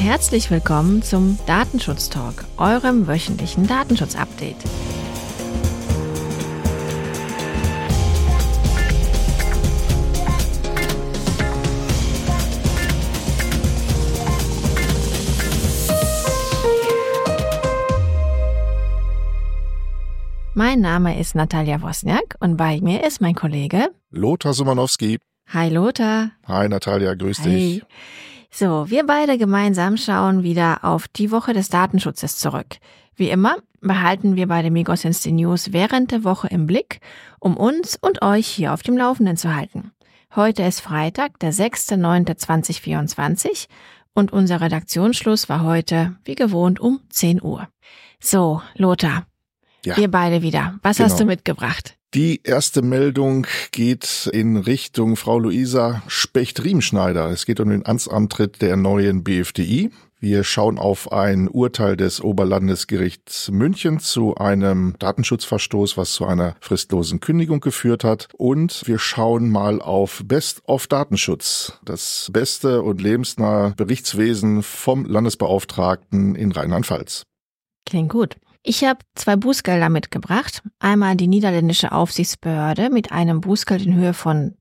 Herzlich willkommen zum Datenschutz-Talk, eurem wöchentlichen Datenschutz-Update. Mein Name ist Natalia Wosniak und bei mir ist mein Kollege Lothar Szymanowski. Hi Lothar. Hi Natalia, grüß dich. So, wir beide gemeinsam schauen wieder auf die Woche des Datenschutzes zurück. Wie immer behalten wir bei den Migros die News während der Woche im Blick, um uns und euch hier auf dem Laufenden zu halten. Heute ist Freitag, der 6.9.2024 und unser Redaktionsschluss war heute, wie gewohnt, um 10 Uhr. So, Lothar, wir beide wieder. Was hast du mitgebracht? Die erste Meldung geht in Richtung Frau Luisa Specht-Riemenschneider. Es geht um den Amtsantritt der neuen BFDI. Wir schauen auf ein Urteil des Oberlandesgerichts München zu einem Datenschutzverstoß, was zu einer fristlosen Kündigung geführt hat. Und wir schauen mal auf Best of Datenschutz, das beste und lebensnahe Berichtswesen vom Landesbeauftragten in Rheinland-Pfalz. Klingt gut. Ich habe 2 Bußgelder mitgebracht. Einmal die niederländische Aufsichtsbehörde mit einem Bußgeld in Höhe von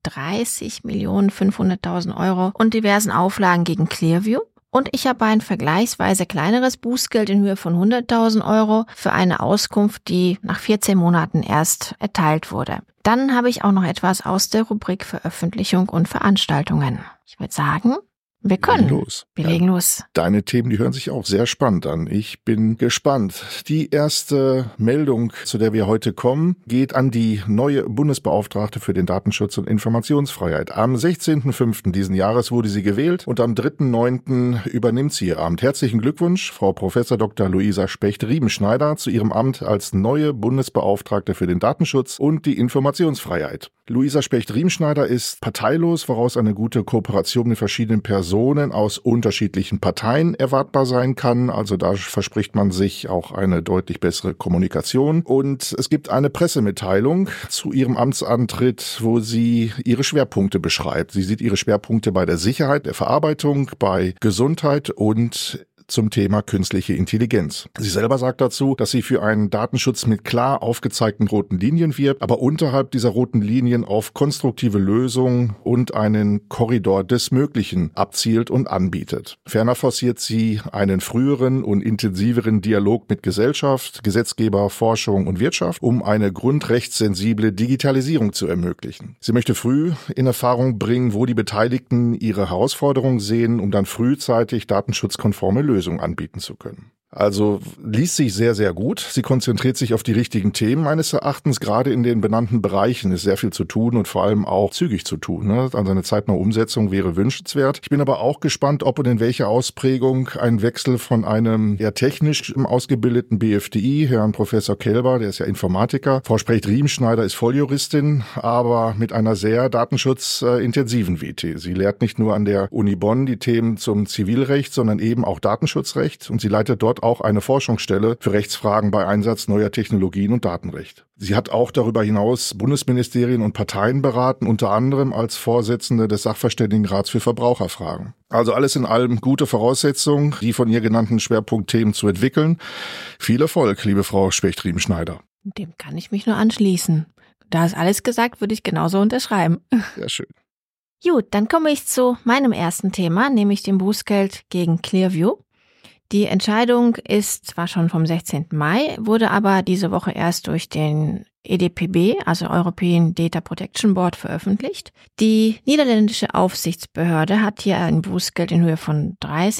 30.500.000 Euro und diversen Auflagen gegen Clearview. Und ich habe ein vergleichsweise kleineres Bußgeld in Höhe von 100.000 Euro für eine Auskunft, die nach 14 Monaten erst erteilt wurde. Dann habe ich auch noch etwas aus der Rubrik Veröffentlichung und Veranstaltungen. Ich würde sagen, wir legen los. Deine Themen, die hören sich auch sehr spannend an. Ich bin gespannt. Die erste Meldung, zu der wir heute kommen, geht an die neue Bundesbeauftragte für den Datenschutz und Informationsfreiheit. Am 16.05. diesen Jahres wurde sie gewählt und am 3.09. übernimmt sie ihr Amt. Herzlichen Glückwunsch, Frau Prof. Dr. Luisa Specht-Riemenschneider, zu ihrem Amt als neue Bundesbeauftragte für den Datenschutz und die Informationsfreiheit. Luisa Specht-Riemenschneider ist parteilos, woraus eine gute Kooperation mit verschiedenen Personen aus unterschiedlichen Parteien erwartbar sein kann. Also da verspricht man sich auch eine deutlich bessere Kommunikation. Und es gibt eine Pressemitteilung zu ihrem Amtsantritt, wo sie ihre Schwerpunkte beschreibt. Sie sieht ihre Schwerpunkte bei der Sicherheit, der Verarbeitung, bei Gesundheit und zum Thema künstliche Intelligenz. Sie selber sagt dazu, dass sie für einen Datenschutz mit klar aufgezeigten roten Linien wirbt, aber unterhalb dieser roten Linien auf konstruktive Lösungen und einen Korridor des Möglichen abzielt und anbietet. Ferner forciert sie einen früheren und intensiveren Dialog mit Gesellschaft, Gesetzgeber, Forschung und Wirtschaft, um eine grundrechtssensible Digitalisierung zu ermöglichen. Sie möchte früh in Erfahrung bringen, wo die Beteiligten ihre Herausforderungen sehen, um dann frühzeitig datenschutzkonforme Lösungen anbieten zu können. Also liest sich sehr, sehr gut. Sie konzentriert sich auf die richtigen Themen meines Erachtens. Gerade in den benannten Bereichen ist sehr viel zu tun und vor allem auch zügig zu tun. Also eine zeitnahe Umsetzung wäre wünschenswert. Ich bin aber auch gespannt, ob und in welcher Ausprägung ein Wechsel von einem eher technisch ausgebildeten BFDI, Herrn Professor Kelber, der ist ja Informatiker, Frau Specht-Riemenschneider ist Volljuristin, aber mit einer sehr datenschutzintensiven WT. Sie lehrt nicht nur an der Uni Bonn die Themen zum Zivilrecht, sondern eben auch Datenschutzrecht und sie leitet dort auch eine Forschungsstelle für Rechtsfragen bei Einsatz neuer Technologien und Datenrecht. Sie hat auch darüber hinaus Bundesministerien und Parteien beraten, unter anderem als Vorsitzende des Sachverständigenrats für Verbraucherfragen. Also alles in allem gute Voraussetzungen, die von ihr genannten Schwerpunktthemen zu entwickeln. Viel Erfolg, liebe Frau Specht-Riemenschneider. Dem kann ich mich nur anschließen. Da ist alles gesagt, würde ich genauso unterschreiben. Sehr schön. Gut, dann komme ich zu meinem ersten Thema, nämlich dem Bußgeld gegen Clearview. Die Entscheidung ist zwar schon vom 16. Mai, wurde aber diese Woche erst durch den EDPB, also European Data Protection Board, veröffentlicht. Die niederländische Aufsichtsbehörde hat hier ein Bußgeld in Höhe von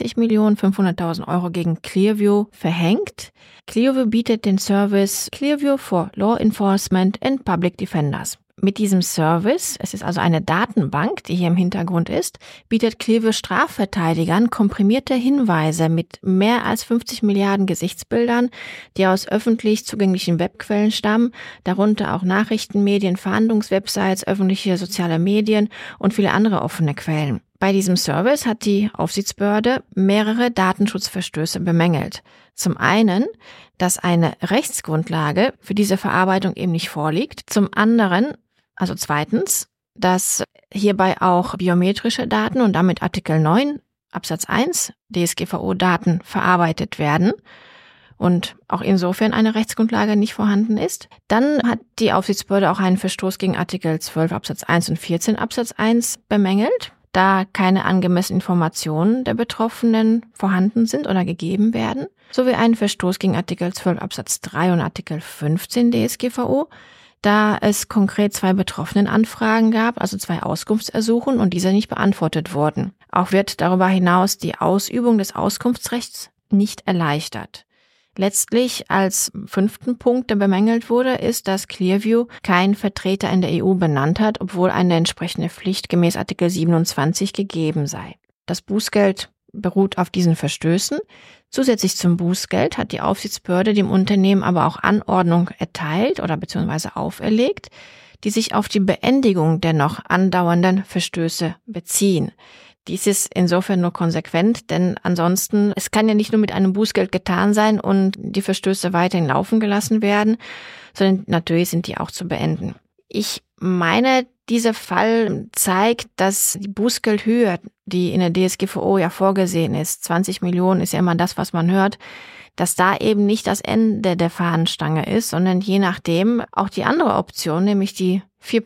30.500.000 Euro gegen Clearview verhängt. Clearview bietet den Service Clearview for Law Enforcement and Public Defenders. Mit diesem Service, es ist also eine Datenbank, die hier im Hintergrund ist, bietet Clearview Strafverteidigern komprimierte Hinweise mit mehr als 50 Milliarden Gesichtsbildern, die aus öffentlich zugänglichen Webquellen stammen, darunter auch Nachrichtenmedien, Fahndungswebsites, öffentliche soziale Medien und viele andere offene Quellen. Bei diesem Service hat die Aufsichtsbehörde mehrere Datenschutzverstöße bemängelt. Zum einen, dass eine Rechtsgrundlage für diese Verarbeitung eben nicht vorliegt. Zum anderen, also zweitens, dass hierbei auch biometrische Daten und damit Artikel 9 Absatz 1 DSGVO-Daten verarbeitet werden und auch insofern eine Rechtsgrundlage nicht vorhanden ist. Dann hat die Aufsichtsbehörde auch einen Verstoß gegen Artikel 12 Absatz 1 und 14 Absatz 1 bemängelt, da keine angemessenen Informationen der Betroffenen vorhanden sind oder gegeben werden, sowie einen Verstoß gegen Artikel 12 Absatz 3 und Artikel 15 DSGVO, da es konkret 2 Betroffenenanfragen gab, also 2 Auskunftsersuchen und diese nicht beantwortet wurden. Auch wird darüber hinaus die Ausübung des Auskunftsrechts nicht erleichtert. Letztlich als 5. Punkt, der bemängelt wurde, ist, dass Clearview keinen Vertreter in der EU benannt hat, obwohl eine entsprechende Pflicht gemäß Artikel 27 gegeben sei. Das Bußgeld beruht auf diesen Verstößen. Zusätzlich zum Bußgeld hat die Aufsichtsbehörde dem Unternehmen aber auch Anordnung erteilt oder beziehungsweise auferlegt, die sich auf die Beendigung der noch andauernden Verstöße beziehen. Dies ist insofern nur konsequent, denn ansonsten, es kann ja nicht nur mit einem Bußgeld getan sein und die Verstöße weiterhin laufen gelassen werden, sondern natürlich sind die auch zu beenden. Ich meine, dieser Fall zeigt, dass die Bußgeldhöhe, die in der DSGVO ja vorgesehen ist, 20 Millionen ist ja immer das, was man hört, dass da eben nicht das Ende der Fahnenstange ist, sondern je nachdem auch die andere Option, nämlich die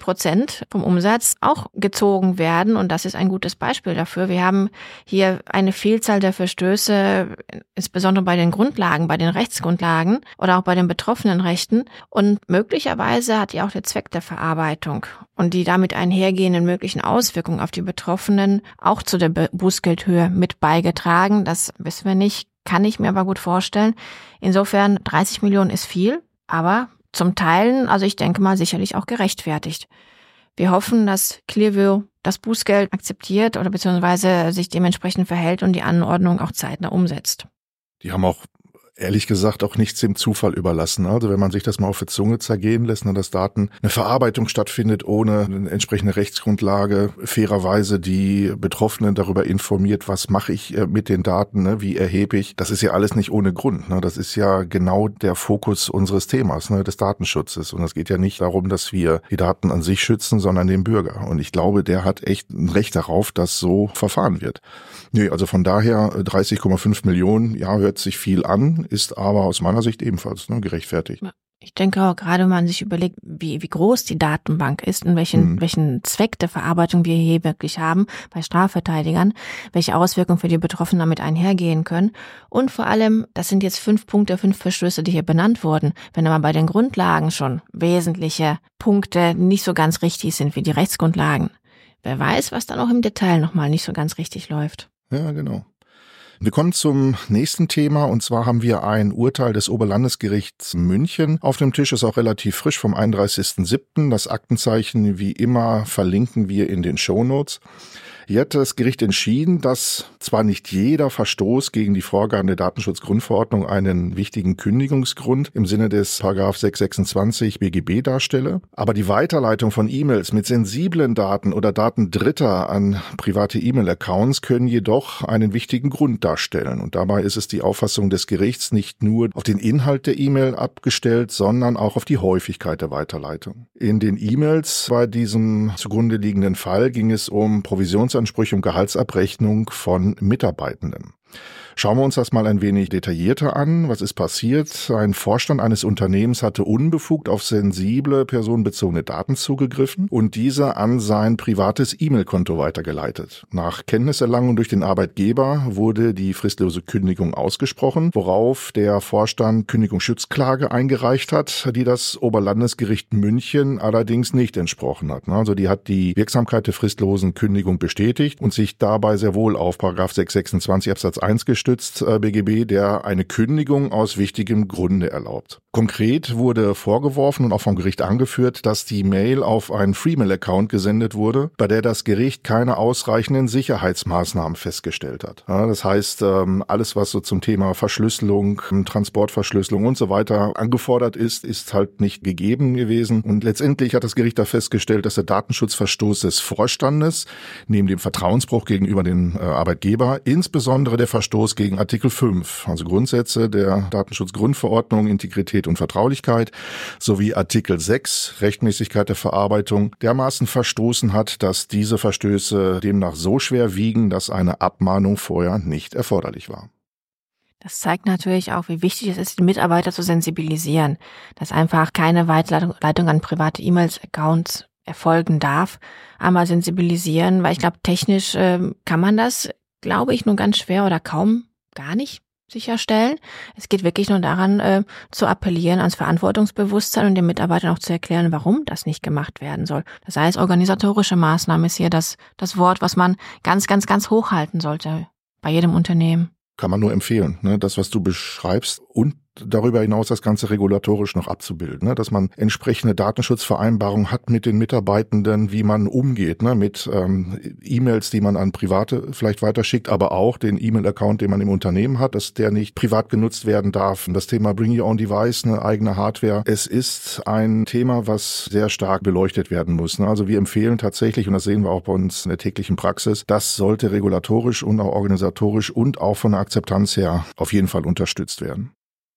4% vom Umsatz auch gezogen werden. Und das ist ein gutes Beispiel dafür. Wir haben hier eine Vielzahl der Verstöße, insbesondere bei den Grundlagen, bei den Rechtsgrundlagen oder auch bei den betroffenen Rechten. Und möglicherweise hat ja auch der Zweck der Verarbeitung und die damit einhergehenden möglichen Auswirkungen auf die Betroffenen auch zu der Bußgeldhöhe mit beigetragen. Das wissen wir nicht, kann ich mir aber gut vorstellen. Insofern 30 Millionen ist viel, aber zum Teil, also ich denke mal, sicherlich auch gerechtfertigt. Wir hoffen, dass Clearview das Bußgeld akzeptiert oder beziehungsweise sich dementsprechend verhält und die Anordnung auch zeitnah umsetzt. Die haben auch ehrlich gesagt auch nichts dem Zufall überlassen. Also wenn man sich das mal auf die Zunge zergehen lässt, dass Daten eine Verarbeitung stattfindet ohne eine entsprechende Rechtsgrundlage, fairerweise die Betroffenen darüber informiert, was mache ich mit den Daten, wie erhebe ich. Das ist ja alles nicht ohne Grund. Das ist ja genau der Fokus unseres Themas, des Datenschutzes. Und es geht ja nicht darum, dass wir die Daten an sich schützen, sondern den Bürger. Und ich glaube, der hat echt ein Recht darauf, dass so verfahren wird. Nee, also von daher 30,5 Millionen, ja, hört sich viel an, ist aber aus meiner Sicht ebenfalls gerechtfertigt. Ich denke auch, gerade wenn man sich überlegt, wie groß die Datenbank ist und welchen Zweck der Verarbeitung wir hier wirklich haben bei Strafverteidigern, welche Auswirkungen für die Betroffenen damit einhergehen können. Und vor allem, das sind jetzt 5 Punkte, 5 Verstöße, die hier benannt wurden. Wenn aber bei den Grundlagen schon wesentliche Punkte nicht so ganz richtig sind wie die Rechtsgrundlagen, wer weiß, was dann auch im Detail nochmal nicht so ganz richtig läuft. Ja, genau. Wir kommen zum nächsten Thema, und zwar haben wir ein Urteil des Oberlandesgerichts München auf dem Tisch, ist auch relativ frisch vom 31.07. Das Aktenzeichen wie immer verlinken wir in den Shownotes. Hier hat das Gericht entschieden, dass zwar nicht jeder Verstoß gegen die Vorgaben der Datenschutzgrundverordnung einen wichtigen Kündigungsgrund im Sinne des § 626 BGB darstelle, aber die Weiterleitung von E-Mails mit sensiblen Daten oder Daten Dritter an private E-Mail-Accounts können jedoch einen wichtigen Grund darstellen. Und dabei ist es die Auffassung des Gerichts nicht nur auf den Inhalt der E-Mail abgestellt, sondern auch auf die Häufigkeit der Weiterleitung. In den E-Mails bei diesem zugrunde liegenden Fall ging es um Provisionsansprüche und Gehaltsabrechnung von Mitarbeitenden. Schauen wir uns das mal ein wenig detaillierter an. Was ist passiert? Ein Vorstand eines Unternehmens hatte unbefugt auf sensible personenbezogene Daten zugegriffen und diese an sein privates E-Mail-Konto weitergeleitet. Nach Kenntniserlangung durch den Arbeitgeber wurde die fristlose Kündigung ausgesprochen, worauf der Vorstand Kündigungsschutzklage eingereicht hat, die das Oberlandesgericht München allerdings nicht entsprochen hat. Also die hat die Wirksamkeit der fristlosen Kündigung bestätigt und sich dabei sehr wohl auf § 626 Absatz 1 gestützt, BGB, der eine Kündigung aus wichtigem Grunde erlaubt. Konkret wurde vorgeworfen und auch vom Gericht angeführt, dass die Mail auf einen Freemail-Account gesendet wurde, bei der das Gericht keine ausreichenden Sicherheitsmaßnahmen festgestellt hat. Ja, das heißt, alles, was so zum Thema Verschlüsselung, Transportverschlüsselung und so weiter angefordert ist, ist halt nicht gegeben gewesen. Und letztendlich hat das Gericht da festgestellt, dass der Datenschutzverstoß des Vorstandes neben dem Vertrauensbruch gegenüber dem Arbeitgeber insbesondere der Verstoß gegen Artikel 5, also Grundsätze der Datenschutzgrundverordnung, Integrität und Vertraulichkeit, sowie Artikel 6, Rechtmäßigkeit der Verarbeitung, dermaßen verstoßen hat, dass diese Verstöße demnach so schwer wiegen, dass eine Abmahnung vorher nicht erforderlich war. Das zeigt natürlich auch, wie wichtig es ist, die Mitarbeiter zu sensibilisieren, dass einfach keine Weiterleitung an private E-Mails-Accounts erfolgen darf. Einmal sensibilisieren, weil ich glaube, technisch kann man das, glaube ich, nur ganz schwer oder kaum gar nicht sicherstellen. Es geht wirklich nur daran, zu appellieren ans Verantwortungsbewusstsein und den Mitarbeitern auch zu erklären, warum das nicht gemacht werden soll. Das heißt, organisatorische Maßnahmen ist hier das Wort, was man ganz, ganz, ganz hochhalten sollte bei jedem Unternehmen. Kann man nur empfehlen, ne? Das, was du beschreibst und darüber hinaus das Ganze regulatorisch noch abzubilden, ne? Dass man entsprechende Datenschutzvereinbarungen hat mit den Mitarbeitenden, wie man umgeht, ne? Mit E-Mails, die man an Private vielleicht weiterschickt, aber auch den E-Mail-Account, den man im Unternehmen hat, dass der nicht privat genutzt werden darf. Das Thema Bring Your Own Device, eine eigene Hardware. Es ist ein Thema, was sehr stark beleuchtet werden muss, ne? Also wir empfehlen tatsächlich, und das sehen wir auch bei uns in der täglichen Praxis, das sollte regulatorisch und auch organisatorisch und auch von der Akzeptanz her auf jeden Fall unterstützt werden.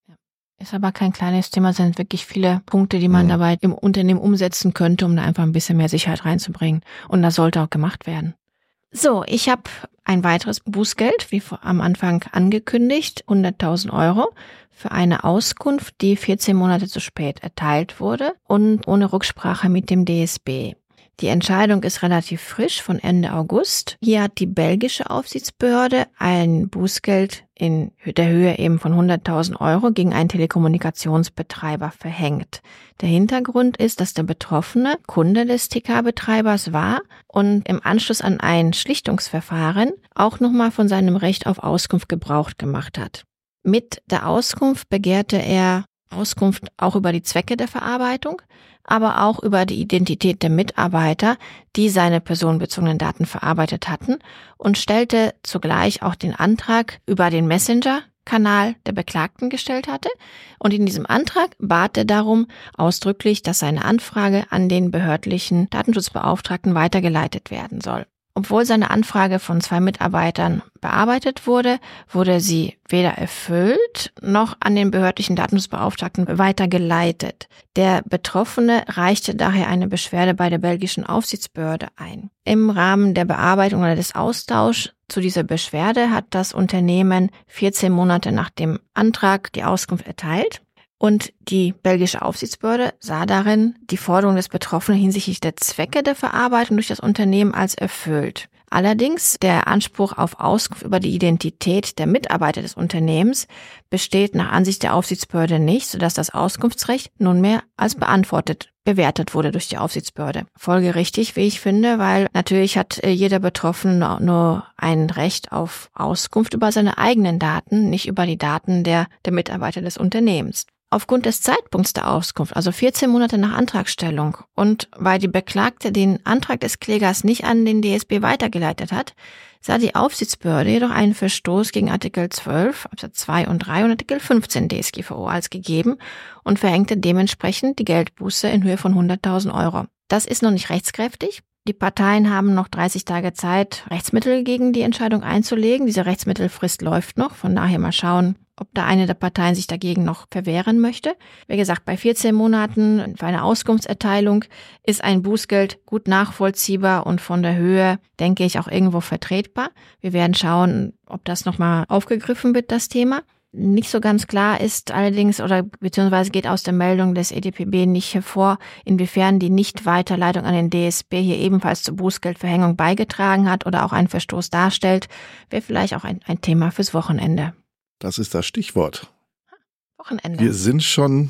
Ist aber kein kleines Thema, sind wirklich viele Punkte, die man dabei im Unternehmen umsetzen könnte, um da einfach ein bisschen mehr Sicherheit reinzubringen. Und das sollte auch gemacht werden. So, ich habe ein weiteres Bußgeld, wie am Anfang angekündigt, 100.000 € für eine Auskunft, die 14 Monate zu spät erteilt wurde und ohne Rücksprache mit dem DSB. Die Entscheidung ist relativ frisch, von Ende August. Hier hat die belgische Aufsichtsbehörde ein Bußgeld in der Höhe eben von 100.000 € gegen einen Telekommunikationsbetreiber verhängt. Der Hintergrund ist, dass der Betroffene Kunde des TK-Betreibers war und im Anschluss an ein Schlichtungsverfahren auch nochmal von seinem Recht auf Auskunft Gebrauch gemacht hat. Mit der Auskunft begehrte er Auskunft auch über die Zwecke der Verarbeitung, aber auch über die Identität der Mitarbeiter, die seine personenbezogenen Daten verarbeitet hatten, und stellte zugleich auch den Antrag über den Messenger-Kanal der Beklagten gestellt hatte. Und in diesem Antrag bat er darum ausdrücklich, dass seine Anfrage an den behördlichen Datenschutzbeauftragten weitergeleitet werden soll. Obwohl seine Anfrage von 2 Mitarbeitern bearbeitet wurde, wurde sie weder erfüllt noch an den behördlichen Datenschutzbeauftragten weitergeleitet. Der Betroffene reichte daher eine Beschwerde bei der belgischen Aufsichtsbehörde ein. Im Rahmen der Bearbeitung oder des Austauschs zu dieser Beschwerde hat das Unternehmen 14 Monate nach dem Antrag die Auskunft erteilt. Und die belgische Aufsichtsbehörde sah darin die Forderung des Betroffenen hinsichtlich der Zwecke der Verarbeitung durch das Unternehmen als erfüllt. Allerdings der Anspruch auf Auskunft über die Identität der Mitarbeiter des Unternehmens besteht nach Ansicht der Aufsichtsbehörde nicht, sodass das Auskunftsrecht nunmehr als bewertet wurde durch die Aufsichtsbehörde. Folgerichtig, wie ich finde, weil natürlich hat jeder Betroffene nur ein Recht auf Auskunft über seine eigenen Daten, nicht über die Daten der Mitarbeiter des Unternehmens. Aufgrund des Zeitpunkts der Auskunft, also 14 Monate nach Antragstellung, und weil die Beklagte den Antrag des Klägers nicht an den DSB weitergeleitet hat, sah die Aufsichtsbehörde jedoch einen Verstoß gegen Artikel 12, Absatz 2 und 3 und Artikel 15 DSGVO als gegeben und verhängte dementsprechend die Geldbuße in Höhe von 100.000 €. Das ist noch nicht rechtskräftig. Die Parteien haben noch 30 Tage Zeit, Rechtsmittel gegen die Entscheidung einzulegen. Diese Rechtsmittelfrist läuft noch, von daher mal schauen, ob da eine der Parteien sich dagegen noch verwehren möchte. Wie gesagt, bei 14 Monaten für eine Auskunftserteilung ist ein Bußgeld gut nachvollziehbar und von der Höhe, denke ich, auch irgendwo vertretbar. Wir werden schauen, ob das nochmal aufgegriffen wird, das Thema. Nicht so ganz klar ist allerdings, oder beziehungsweise geht aus der Meldung des EDPB nicht hervor, inwiefern die Nichtweiterleitung an den DSB hier ebenfalls zur Bußgeldverhängung beigetragen hat oder auch einen Verstoß darstellt. Wäre vielleicht auch ein Thema fürs Wochenende. Das ist das Stichwort. Wochenende. Wir sind schon,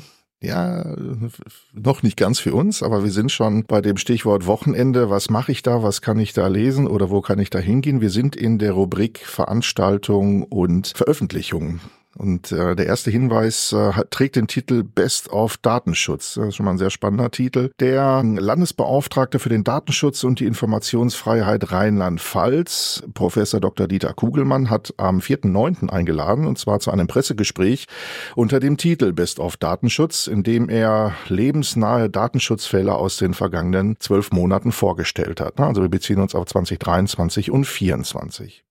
noch nicht ganz für uns, aber wir sind schon bei dem Stichwort Wochenende. Was mache ich da? Was kann ich da lesen? Oder wo kann ich da hingehen? Wir sind in der Rubrik Veranstaltung und Veröffentlichung. Und der erste Hinweis trägt den Titel Best of Datenschutz. Das ist schon mal ein sehr spannender Titel. Der Landesbeauftragte für den Datenschutz und die Informationsfreiheit Rheinland-Pfalz, Professor Dr. Dieter Kugelmann, hat am 4.9. eingeladen, und zwar zu einem Pressegespräch unter dem Titel Best of Datenschutz, in dem er lebensnahe Datenschutzfälle aus den vergangenen 12 Monaten vorgestellt hat. Also wir beziehen uns auf 2023 und 2024.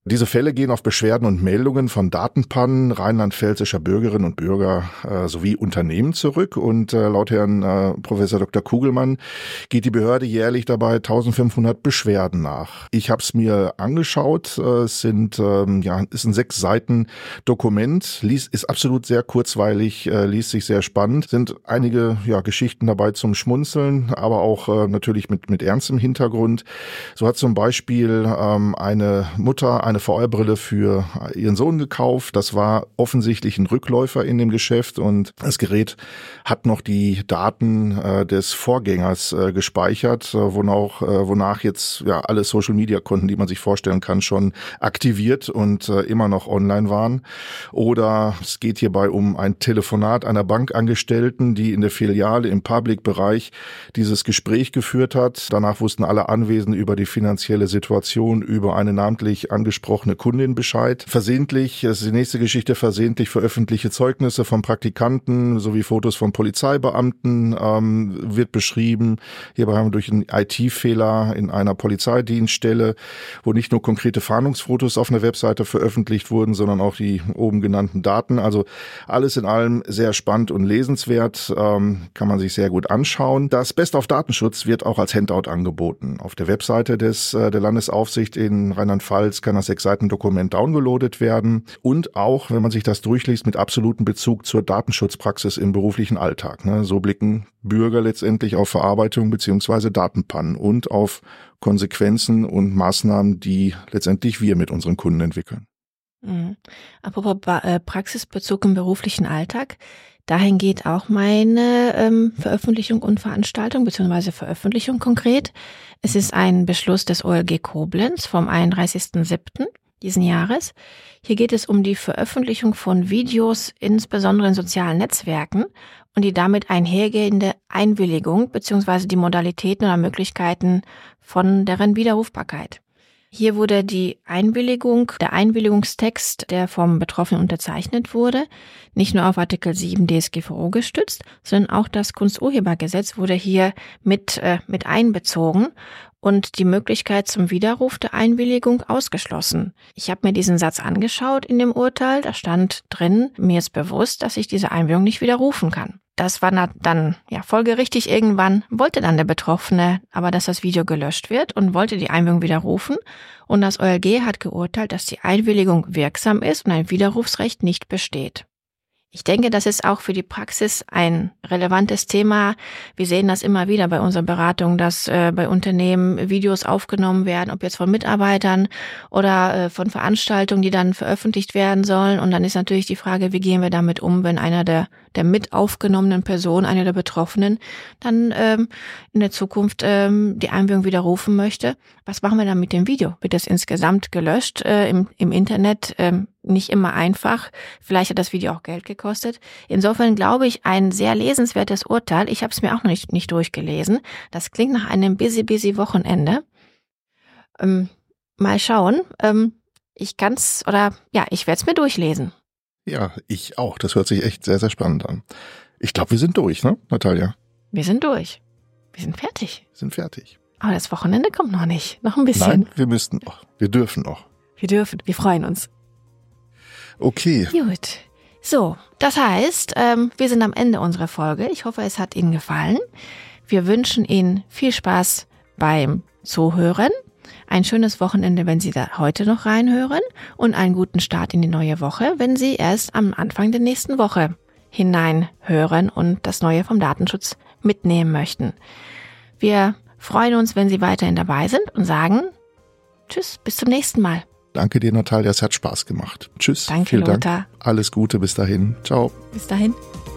Diese Fälle gehen auf Beschwerden und Meldungen von Datenpannen rheinland-pfälzischer Bürgerinnen und Bürger sowie Unternehmen zurück. Und laut Herrn Professor Dr. Kugelmann geht die Behörde jährlich dabei 1500 Beschwerden nach. Ich habe es mir angeschaut. Es ist ein 6 Seiten Dokument. Ist absolut sehr kurzweilig, liest sich sehr spannend. Sind einige Geschichten dabei zum Schmunzeln, aber auch natürlich mit ernstem Hintergrund. So hat zum Beispiel eine Mutter eine VR-Brille für ihren Sohn gekauft. Das war offensichtlich ein Rückläufer in dem Geschäft und das Gerät hat noch die Daten des Vorgängers gespeichert, wonach jetzt alle Social-Media-Konten, die man sich vorstellen kann, schon aktiviert und immer noch online waren. Oder es geht hierbei um ein Telefonat einer Bankangestellten, die in der Filiale im Public-Bereich dieses Gespräch geführt hat. Danach wussten alle Anwesenden über die finanzielle Situation, über eine namentlich angesprochene Kundin Bescheid. Versehentlich, das ist die nächste Geschichte, versehentlich veröffentlichte Zeugnisse von Praktikanten sowie Fotos von Polizeibeamten wird beschrieben. Hierbei haben wir durch einen IT-Fehler in einer Polizeidienststelle, wo nicht nur konkrete Fahndungsfotos auf einer Webseite veröffentlicht wurden, sondern auch die oben genannten Daten. Also alles in allem sehr spannend und lesenswert, kann man sich sehr gut anschauen. Das Best auf Datenschutz wird auch als Handout angeboten. Auf der Webseite der Landesaufsicht in Rheinland-Pfalz kann das 6 Seiten Dokument downgeloadet werden und auch, wenn man sich das durchliest, mit absolutem Bezug zur Datenschutzpraxis im beruflichen Alltag. So blicken Bürger letztendlich auf Verarbeitung bzw. Datenpannen und auf Konsequenzen und Maßnahmen, die letztendlich wir mit unseren Kunden entwickeln. Apropos Praxisbezug im beruflichen Alltag, dahin geht auch meine Veröffentlichung und Veranstaltung, beziehungsweise Veröffentlichung konkret. Es ist ein Beschluss des OLG Koblenz vom 31.07. diesen Jahres. Hier geht es um die Veröffentlichung von Videos, insbesondere in sozialen Netzwerken und die damit einhergehende Einwilligung beziehungsweise die Modalitäten oder Möglichkeiten von deren Widerrufbarkeit. Hier wurde der Einwilligungstext, der vom Betroffenen unterzeichnet wurde, nicht nur auf Artikel 7 DSGVO gestützt, sondern auch das Kunsturhebergesetz wurde hier mit einbezogen und die Möglichkeit zum Widerruf der Einwilligung ausgeschlossen. Ich habe mir diesen Satz angeschaut in dem Urteil, da stand drin, mir ist bewusst, dass ich diese Einwilligung nicht widerrufen kann. Das war dann folgerichtig. Irgendwann wollte dann der Betroffene aber, dass das Video gelöscht wird und wollte die Einwilligung widerrufen. Und das OLG hat geurteilt, dass die Einwilligung wirksam ist und ein Widerrufsrecht nicht besteht. Ich denke, das ist auch für die Praxis ein relevantes Thema. Wir sehen das immer wieder bei unserer Beratung, dass bei Unternehmen Videos aufgenommen werden, ob jetzt von Mitarbeitern oder von Veranstaltungen, die dann veröffentlicht werden sollen. Und dann ist natürlich die Frage, wie gehen wir damit um, wenn einer der mit aufgenommenen Personen, einer der Betroffenen, dann in der Zukunft die Einwilligung widerrufen möchte. Was machen wir dann mit dem Video? Wird das insgesamt gelöscht im Internet? Nicht immer einfach. Vielleicht hat das Video auch Geld gekostet. Insofern glaube ich, ein sehr lesenswertes Urteil. Ich habe es mir auch noch nicht durchgelesen. Das klingt nach einem busy Wochenende. Mal schauen. Ich werde es mir durchlesen. Ja, ich auch. Das hört sich echt sehr, sehr spannend an. Ich glaube, wir sind durch, ne, Natalia? Wir sind durch. Wir sind fertig. Aber das Wochenende kommt noch nicht. Noch ein bisschen. Nein, wir müssten noch. Wir dürfen noch. Wir freuen uns. Okay. Gut. So, das heißt, wir sind am Ende unserer Folge. Ich hoffe, es hat Ihnen gefallen. Wir wünschen Ihnen viel Spaß beim Zuhören. Ein schönes Wochenende, wenn Sie da heute noch reinhören. Und einen guten Start in die neue Woche, wenn Sie erst am Anfang der nächsten Woche hineinhören und das Neue vom Datenschutz mitnehmen möchten. Wir freuen uns, wenn Sie weiterhin dabei sind und sagen Tschüss, bis zum nächsten Mal. Danke dir, Natalia, es hat Spaß gemacht. Tschüss. Danke, vielen Lothar. Dank. Alles Gute, bis dahin. Ciao. Bis dahin.